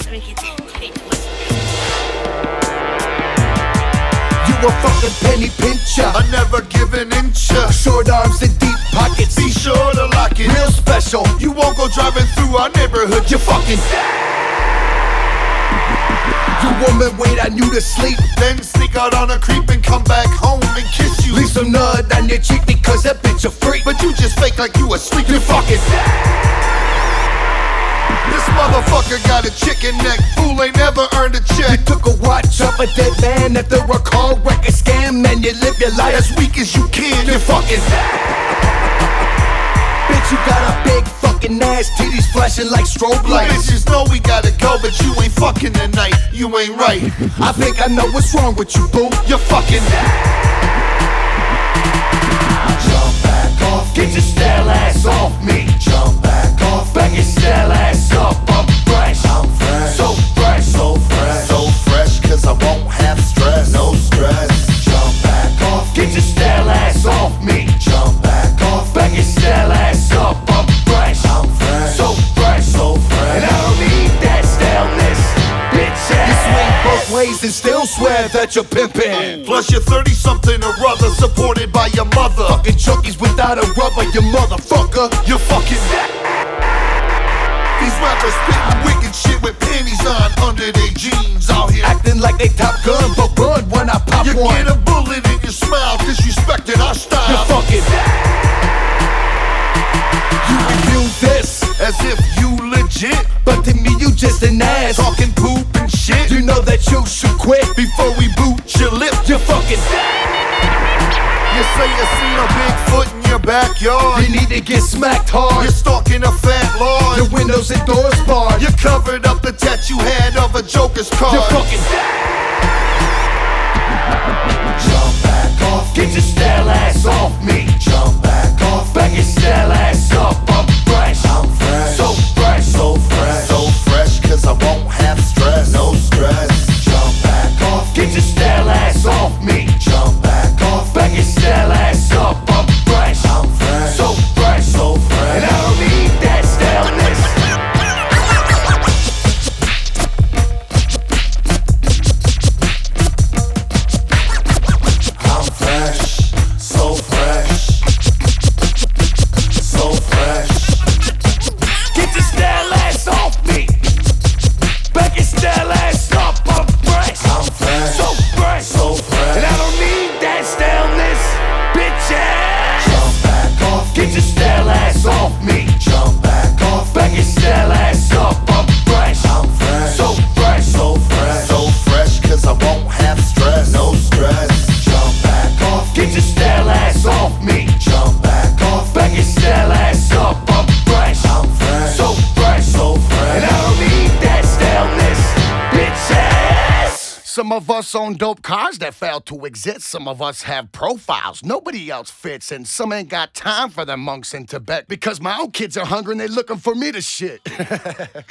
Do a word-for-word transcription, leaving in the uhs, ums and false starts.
You a fucking penny pincher, I never give an inch. short arms and deep pockets. Be sure to lock it. Real special, You won't go driving through our neighborhood. you fucking. You woman wait on you to sleep, Then sneak out on a creep and come back home and kiss you. leave some nut on your cheek because that bitch a freak. But you just fake like you asleep. You fucking. This motherfucker got a chicken neck. Fool ain't never earned a You check. took a watch off a dead man after a car wreck, a scam, and you live your life As weak as you can. you fucking. Bitch, you got a big fucking ass, titties flashing like strobe You lights. bitches know we gotta go, but you ain't fucking tonight. You ain't right. I think I know what's wrong with you, boo. You're fucking. Jump back off, get your stale ass off me. Jump back off, back your stale ass up. I'm fresh, I'm fresh, so fresh, so fresh. So fresh, cause I won't have stress. No stress. Jump back off, get your stale ass off me. Jump back off, back your stale ass up. I'm fresh, I'm fresh, so fresh, so fresh. And I don't need that staleness, bitch ass. You swing both ways and still swear that you're pimpin'. Plus you're thirty something or other, supported by your mother. Fucking junkies without a rubber, you motherfucker. You're fucking. These rappers spitting wicked shit with panties on under their jeans out here. Acting like they Top Gun, but run when I pop You one. get a bullet in your smile, disrespecting our You're style. fucking. You review this, As if you legit. but to me you just an ass. Talking poop and shit. You know that you should quit Before we boot your lip. You're fucking. You say you seen a Bigfoot in your backyard. You need to get smacked You're hard. stalking a fat The lord. windows and doors barred. You covered up the tattoo head of a Joker's card. You're fucking. Jump back off, get your stale ass off me. Jump back off, back your stale ass up. I'm fresh, I'm fresh, so fresh, so fresh. So fresh, cause I won't have stress. No stress. Jump back off, get your stale ass off me. Jump back off, back your stale ass up. I'm fresh, I'm fresh, so fresh, so fresh. And I don't need that staleness. I'm fresh, so fresh. So fresh. Get your stale ass off me. Back your stale ass up. I'm fresh, I'm fresh, so fresh, so fresh. and I don't need that staleness, bitch ass. Jump back off, Get your stale ass off me. jump back off. Back your stale ass up. I'm fresh, I'm fresh, so fresh, so fresh. So fresh, cause I won't have stress. No stress. jump back off. Get your stale ass off me. Jump back off. Back your stale ass up. I'm fresh, I'm fresh, so fresh, so fresh. and I don't need that staleness, bitch ass. Some of us own dope cars that fail to exist. Some of us have profiles nobody else fits. And some ain't got time for the monks in Tibet. Because my own kids are hungry and they looking for me to shit.